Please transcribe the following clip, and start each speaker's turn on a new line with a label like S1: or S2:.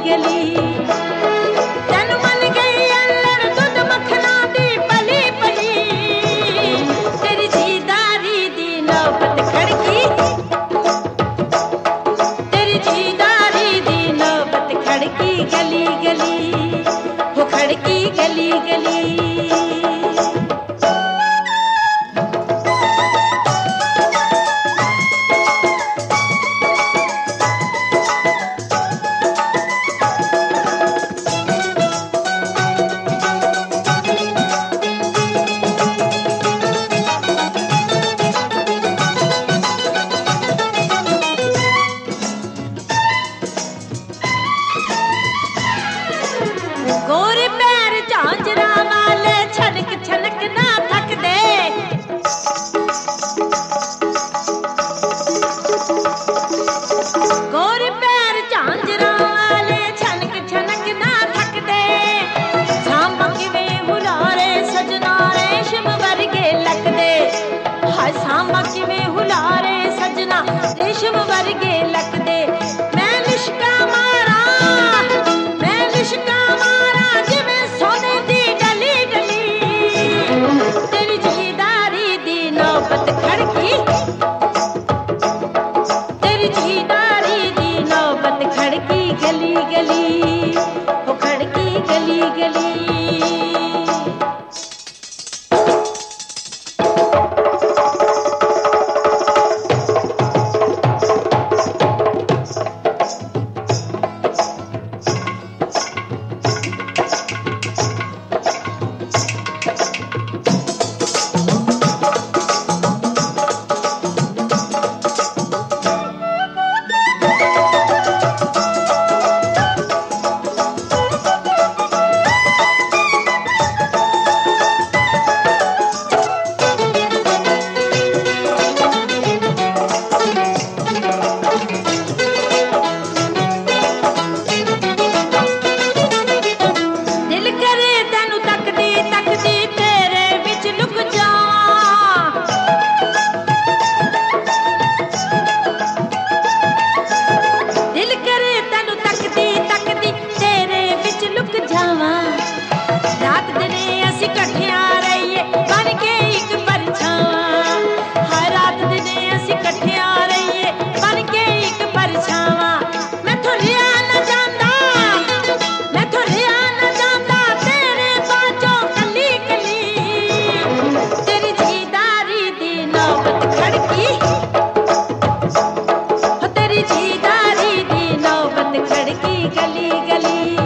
S1: गली तन मन गई अल्लड़ दुध मखना दी पली पली तेरी जीदारी दी नौबत खड़की तेरी जीदारी दी नौबत खड़की गली गली वो खड़की गली गली गोरे पैर झांझरा वाले छनक छनक ना थक दे गोरे पैर झांझरा वाले छनक छनक ना थक दे सांबक में हुलारे सजना रेशम वर्गे लक दे हाय सांबक में हुलारे सजना रेशम वर्गे लक दे मैं लिशका मारा जिवें सोने दी गली गली तेरी जीदारी दी नौबत खड़की तेरी जीदारी दी नौबत खड़की गली गली वो खड़की गली गली तेरी जीदारी दी नौबत खड़की गली गली